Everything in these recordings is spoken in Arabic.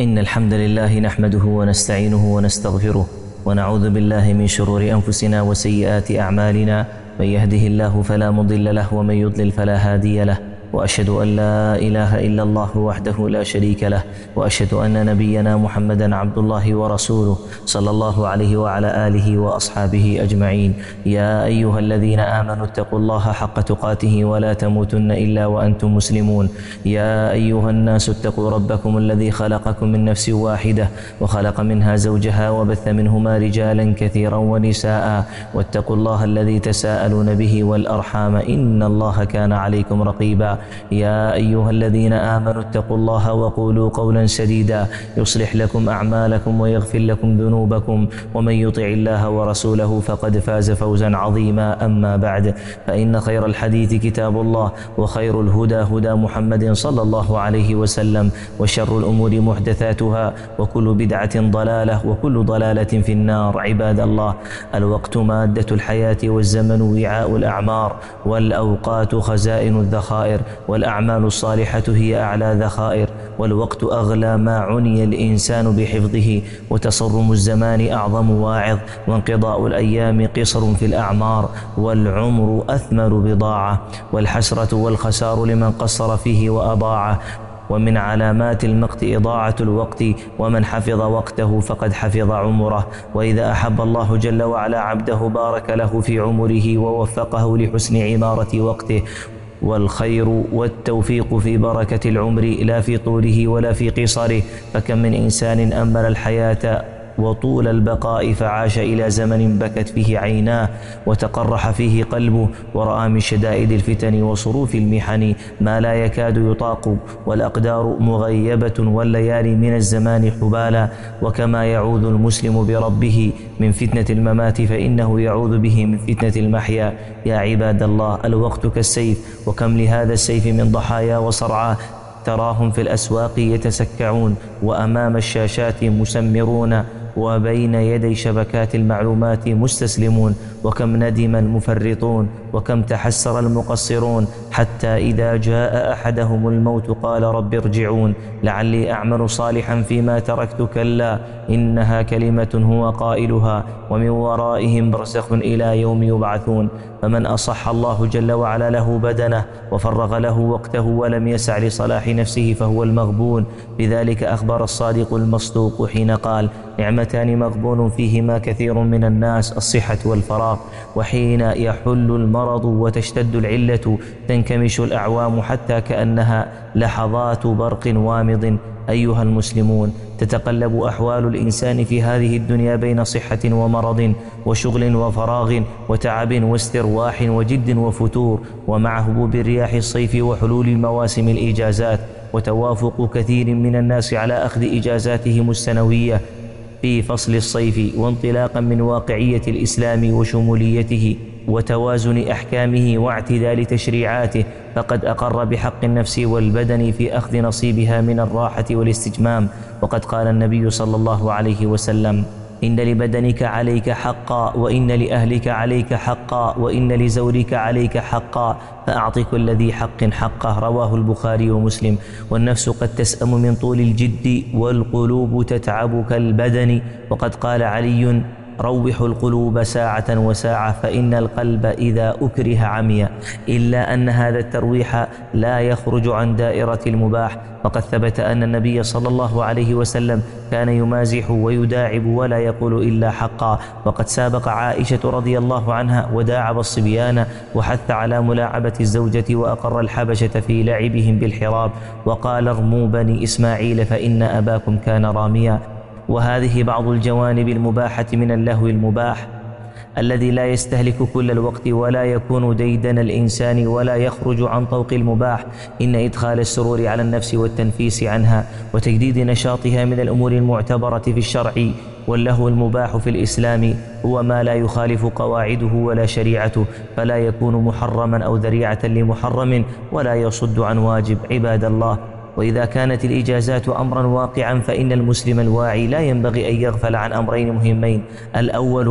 إن الحمد لله نحمده ونستعينه ونستغفره ونعوذ بالله من شرور أنفسنا وسيئات أعمالنا. من يهده الله فلا مضل له ومن يضلل فلا هادي له، وأشهد أن لا إله إلا الله وحده لا شريك له، وأشهد أن نبينا محمدا عبد الله ورسوله صلى الله عليه وعلى آله وأصحابه أجمعين. يا أيها الذين آمنوا اتقوا الله حق تقاته ولا تموتن إلا وأنتم مسلمون. يا أيها الناس اتقوا ربكم الذي خلقكم من نفس واحدة وخلق منها زوجها وبث منهما رجالا كثيرا ونساء، واتقوا الله الذي تساءلون به والأرحام إن الله كان عليكم رقيبا. يا أيها الذين آمنوا اتقوا الله وقولوا قولا سديدا يصلح لكم أعمالكم ويغفر لكم ذنوبكم، ومن يطع الله ورسوله فقد فاز فوزا عظيما. أما بعد، فإن خير الحديث كتاب الله، وخير الهدى هدى محمد صلى الله عليه وسلم، وشر الأمور محدثاتها، وكل بدعة ضلالة، وكل ضلالة في النار. عباد الله، الوقت مادة الحياة، والزمن وعاء الأعمار، والأوقات خزائن الذخائر، والأعمال الصالحة هي أعلى ذخائر، والوقت أغلى ما عني الإنسان بحفظه، وتصرم الزمان أعظم واعظ، وانقضاء الأيام قصر في الأعمار، والعمر أثمر بضاعة، والحسرة والخسار لمن قصر فيه وأضاعه. ومن علامات المقت إضاعة الوقت، ومن حفظ وقته فقد حفظ عمره. وإذا أحب الله جل وعلا عبده بارك له في عمره ووفقه لحسن عمارة وقته. والخير والتوفيق في بركة العمر لا في طوله ولا في قصره. فكم من إنسان أمل الحياة وطول البقاء فعاش إلى زمن بكت فيه عيناه وتقرح فيه قلبه، ورأى من شدائد الفتن وصروف المحن ما لا يكاد يطاق، والأقدار مغيبة والليالي من الزمان حبالا. وكما يعوذ المسلم بربه من فتنة الممات فإنه يعوذ به من فتنة المحيا. يا عباد الله، الوقت كالسيف، وكم لهذا السيف من ضحايا وصرعى. تراهم في الأسواق يتسكعون، وأمام الشاشات مسمرون، وبين يدي شبكات المعلومات مستسلمون. وكم ندم المفرطون، وكم تحسر المقصرون، حتى إذا جاء أحدهم الموت قال رب ارجعون لعلي أعمل صالحا فيما تركت، كلا إنها كلمة هو قائلها ومن ورائهم برزخ إلى يوم يبعثون. فمن أصح الله جل وعلا له بدنه وفرغ له وقته ولم يسع لصلاح نفسه فهو المغبون. بذلك أخبر الصادق المصدوق حين قال: نعمتان مغبون فيهما كثير من الناس، الصحة والفراغ. وحين يحل المرض وتشتد العلة تنكمش الأعوام حتى كأنها لحظات برق وامض. أيها المسلمون، تتقلب أحوال الإنسان في هذه الدنيا بين صحة ومرض، وشغل وفراغ، وتعب واسترواح، وجد وفتور، ومع هبوب الرياح الصيف وحلول المواسم الإجازات، وتوافق كثير من الناس على أخذ إجازاتهم السنوية في فصل الصيف، وانطلاقا من واقعية الإسلام وشموليته وتوازن أحكامه واعتدال تشريعاته، فقد أقر بحق النفس والبدن في أخذ نصيبها من الراحة والاستجمام. وقد قال النبي صلى الله عليه وسلم: إن لبدنك عليك حقا، وإن لأهلك عليك حقا، وإن لزوجك عليك حقا، فأعط كل ذي حق حقه. رواه البخاري ومسلم. والنفس قد تسأم من طول الجد، والقلوب تتعب كالبدن. وقد قال علي: روحوا القلوب ساعة وساعة، فإن القلب إذا أكره عمي. إلا أن هذا الترويح لا يخرج عن دائرة المباح، فقد ثبت أن النبي صلى الله عليه وسلم كان يمازح ويداعب ولا يقول إلا حقا. وقد سابق عائشة رضي الله عنها وداعب الصبيان، وحث على ملاعبة الزوجة، وأقر الحبشة في لعبهم بالحراب، وقال: ارموا بني إسماعيل فإن أباكم كان راميا. وهذه بعض الجوانب المباحة من اللهو المباح الذي لا يستهلك كل الوقت ولا يكون ديدن الإنسان ولا يخرج عن طوق المباح. إن إدخال السرور على النفس والتنفيس عنها وتجديد نشاطها من الأمور المعتبرة في الشرع. واللهو المباح في الإسلام هو ما لا يخالف قواعده ولا شريعته، فلا يكون محرما أو ذريعة لمحرم، ولا يصد عن واجب. عباد الله، وإذا كانت الإجازات أمرا واقعا، فإن المسلم الواعي لا ينبغي أن يغفل عن أمرين مهمين: الأول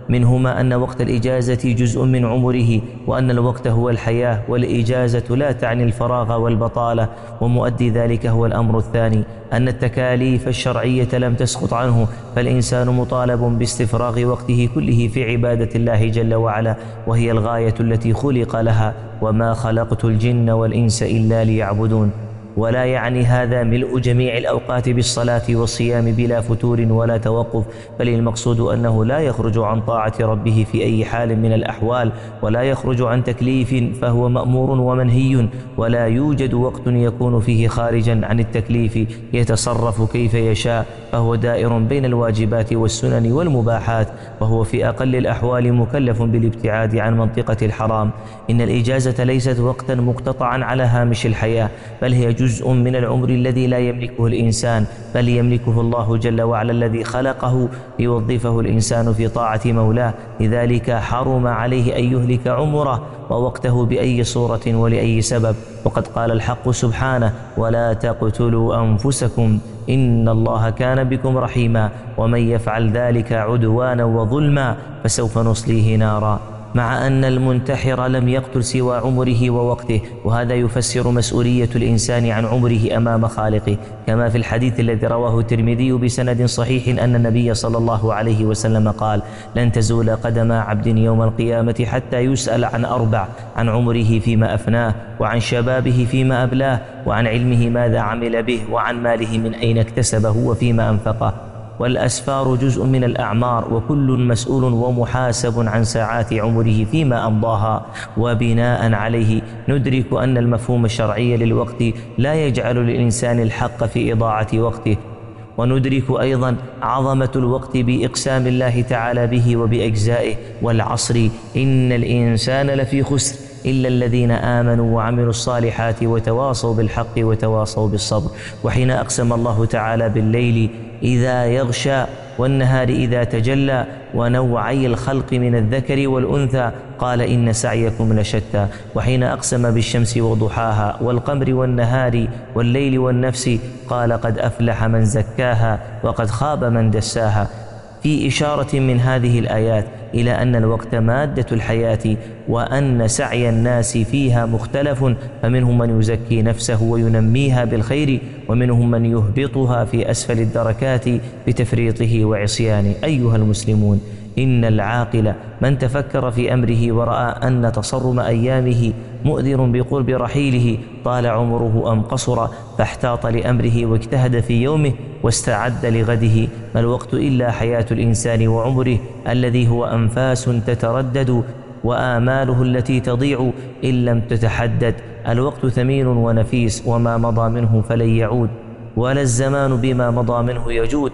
منهما أن وقت الإجازة جزء من عمره، وأن الوقت هو الحياة، والإجازة لا تعني الفراغ والبطالة. ومؤدي ذلك هو الأمر الثاني، أن التكاليف الشرعية لم تسقط عنه، فالإنسان مطالب باستفراغ وقته كله في عبادة الله جل وعلا، وهي الغاية التي خلق لها: وما خلقت الجن والإنس إلا ليعبدون. ولا يعني هذا ملء جميع الأوقات بالصلاة والصيام بلا فتور ولا توقف، بل المقصود أنه لا يخرج عن طاعة ربه في أي حال من الأحوال، ولا يخرج عن تكليف فهو مأمور ومنهي، ولا يوجد وقت يكون فيه خارجا عن التكليف يتصرف كيف يشاء، فهو دائر بين الواجبات والسنن والمباحات، وهو في أقل الأحوال مكلف بالابتعاد عن منطقة الحرام. إن الإجازة ليست وقتا مقتطعا على هامش الحياة، بل هي جزء من العمر الذي لا يملكه الإنسان، بل يملكه الله جل وعلا الذي خلقه ليوظفه الإنسان في طاعة مولاه. لذلك حرم عليه أن يهلك عمره ووقته بأي صورة ولأي سبب. وقد قال الحق سبحانه: ولا تقتلوا أنفسكم إن الله كان بكم رحيما ومن يفعل ذلك عدوانا وظلما فسوف نصليه نارا. مع أن المنتحر لم يقتل سوى عمره ووقته، وهذا يفسر مسؤولية الإنسان عن عمره أمام خالقه، كما في الحديث الذي رواه الترمذي بسند صحيح أن النبي صلى الله عليه وسلم قال: لن تزول قدم عبد يوم القيامة حتى يسأل عن أربع: عن عمره فيما أفناه، وعن شبابه فيما أبلاه، وعن علمه ماذا عمل به، وعن ماله من أين اكتسبه وفيما أنفقه. والأسفار جزء من الأعمار، وكل مسؤول ومحاسب عن ساعات عمره فيما أمضاها. وبناء عليه ندرك أن المفهوم الشرعي للوقت لا يجعل للإنسان الحق في إضاعة وقته، وندرك أيضا عظمة الوقت بإقسام الله تعالى به وبأجزائه: والعصر إن الإنسان لفي خسر إلا الذين آمنوا وعملوا الصالحات وتواصوا بالحق وتواصوا بالصبر. وحين أقسم الله تعالى بالليل إذا يغشى والنهار إذا تجلى ونوعي الخلق من الذكر والأنثى قال: إن سعيكم لشتى. وحين أقسم بالشمس وضحاها والقمر والنهار والليل والنفس قال: قد أفلح من زكاها وقد خاب من دساها. في إشارة من هذه الآيات إلى أن الوقت مادة الحياة، وأن سعي الناس فيها مختلف، فمنهم من يزكي نفسه وينميها بالخير، ومنهم من يهبطها في أسفل الدركات بتفريطه وعصيانه. أيها المسلمون، إن العاقل من تفكر في أمره ورأى أن تصرم أيامه مؤذر بقرب رحيله طال عمره أم قصر، فاحتاط لأمره واجتهد في يومه واستعد لغده. ما الوقت إلا حياة الإنسان وعمره الذي هو أنفاس تتردد وآماله التي تضيع إن لم تتحدد. الوقت ثمين ونفيس، وما مضى منه فلن يعود، ولا الزمان بما مضى منه يجود.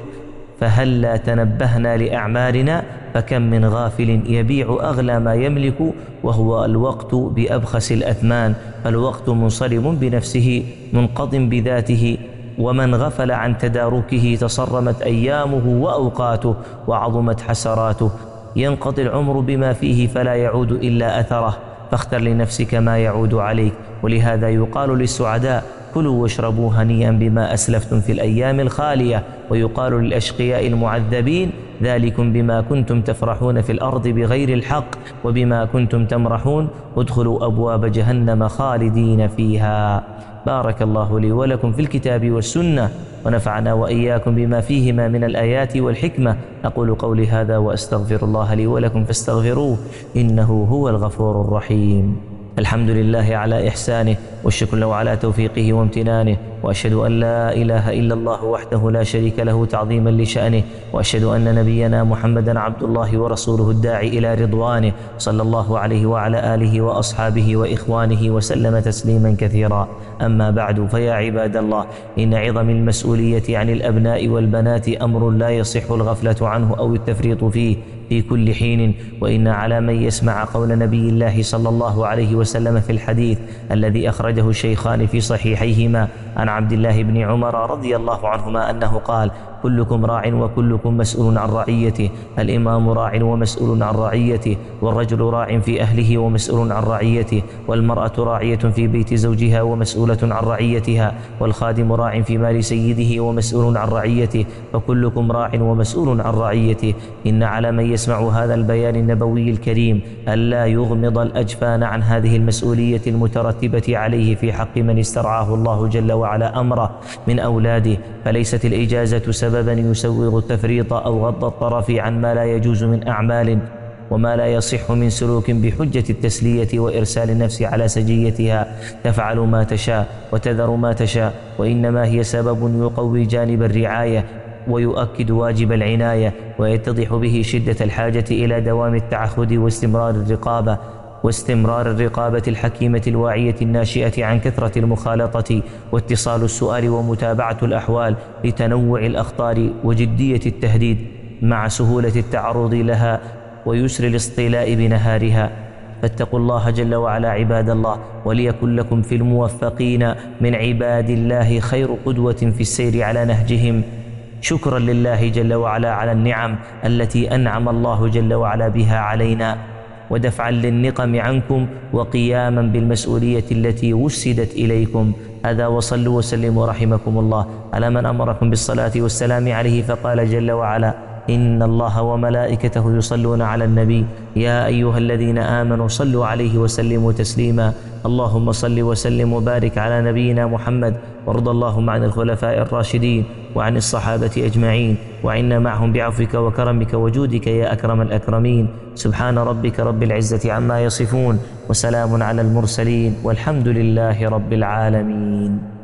فهلا تنبهنا لأعمالنا، فكم من غافل يبيع أغلى ما يملك وهو الوقت بأبخس الأثمان. فالوقت منصرم بنفسه منقض بذاته، ومن غفل عن تداركه تصرمت أيامه وأوقاته وعظمت حسراته. ينقضي العمر بما فيه فلا يعود إلا أثره، فاختر لنفسك ما يعود عليك. ولهذا يقال للسعداء: كلوا واشربوا هنيئا بما أسلفتم في الأيام الخالية. ويقال للأشقياء المعذبين: ذلكم بما كنتم تفرحون في الأرض بغير الحق وبما كنتم تمرحون، ادخلوا أبواب جهنم خالدين فيها. بارك الله لي ولكم في الكتاب والسنة، ونفعنا وإياكم بما فيهما من الآيات والحكمة. أقول قولي هذا وأستغفر الله لي ولكم فاستغفروه إنه هو الغفور الرحيم. الحمد لله على إحسانه، والشكر له على توفيقه وامتنانه، وأشهد أن لا إله إلا الله وحده لا شريك له تعظيما لشأنه، وأشهد أن نبينا محمدا عبد الله ورسوله الداعي إلى رضوانه، صلى الله عليه وعلى آله وأصحابه وإخوانه وسلم تسليما كثيرا. أما بعد، فيا عباد الله، إن عظم المسؤولية عن الأبناء والبنات أمر لا يصح الغفلة عنه أو التفريط فيه في كل حين. وإن على من يسمع قول نبي الله صلى الله عليه وسلم في الحديث الذي أخرجه الشيخان في صحيحيهما: عن عبد الله بن عمر رضي الله عنهما أنه قال: كلكم راع وكلكم مسؤول عن رعيته، الإمام راع ومسؤول عن رعيته، والرجل راع في أهله ومسؤول عن رعيته، والمرأة راعية في بيت زوجها ومسؤولة عن رعيتها، والخادم راع في مال سيده ومسؤول عن رعيته، فكلكم راع ومسؤول عن رعيته. إن على من يسمع هذا البيان النبوي الكريم ألا يغمض الأجفان عن هذه المسؤولية المترتبة عليه في حق من استرعاه الله جل وعلا أمره من أولاده، فليست الإجازة سببا يسوغ التفريط أو غض الطرف عن ما لا يجوز من أعمال وما لا يصح من سلوك بحجة التسلية وإرسال النفس على سجيتها تفعل ما تشاء وتذر ما تشاء، وإنما هي سبب يقوي جانب الرعاية ويؤكد واجب العناية، ويتضح به شدة الحاجة إلى دوام التعهد واستمرار الرقابة الحكيمة الواعية الناشئة عن كثرة المخالطة واتصال السؤال ومتابعة الأحوال لتنوع الأخطار وجدية التهديد مع سهولة التعرض لها ويسر الاصطلاء بنهارها. فاتقوا الله جل وعلا عباد الله، وليكن لكم في الموفقين من عباد الله خير قدوة في السير على نهجهم، شكرا لله جل وعلا على النعم التي أنعم الله جل وعلا بها علينا، ودفعا للنقم عنكم وقياما بالمسؤولية التي وسدت إليكم. هذا، وصلوا وسلموا رحمكم الله على من أمركم بالصلاة والسلام عليه، فقال جل وعلا: إن الله وملائكته يصلون على النبي يا أيها الذين آمنوا صلوا عليه وسلموا تسليما. اللهم صل وسلم وبارك على نبينا محمد، وارض اللهم عن الخلفاء الراشدين وعن الصحابة أجمعين، وعنا معهم بعفوك وكرمك وجودك يا أكرم الأكرمين. سبحان ربك رب العزة عما يصفون، وسلام على المرسلين، والحمد لله رب العالمين.